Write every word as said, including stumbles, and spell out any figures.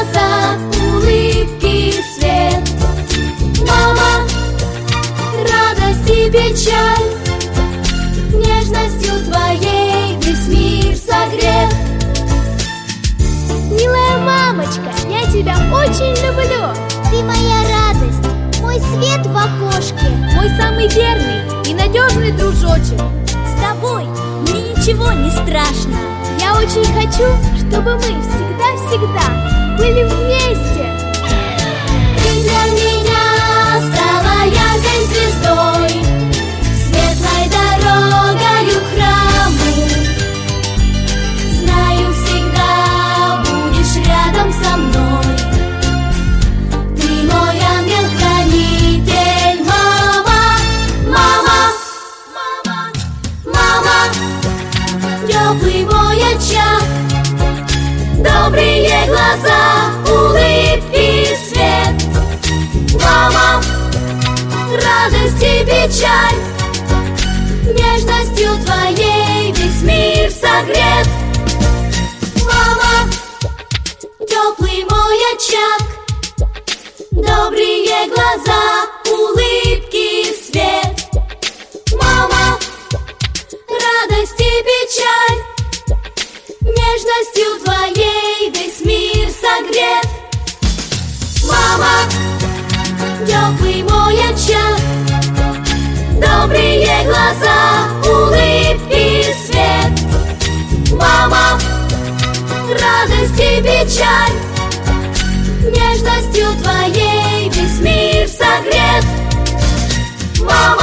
глаза, улыбки, свет. Мама, радость и печаль, нежностью твоей весь мир согрет. Милая мамочка, я тебя очень люблю. Ты моя радость, мой свет в окошке, мой самый верный и надежный дружочек. С тобой мне ничего не страшно. Я очень хочу, чтобы мы всегда-всегда были вместе. Ты для меня стала яркой звездой, светлой дорогою к храму. Знаю, всегда будешь рядом со мной. Ты мой ангел-хранитель, мама, мама, мама, мама, теплый мой очаг, добрые глаза, улыбки, свет. Мама, радость и печаль, нежностью твоей весь мир согрет. Мама, теплый мой очаг, добрые глаза, улыбки, свет. Мама, радость и печаль, нежностью твоей весь мир согрет. Мама, теплый мой очаг, добрые глаза, улыбки, свет. Мама, радость и печаль, нежностью твоей весь мир согрет. Мама.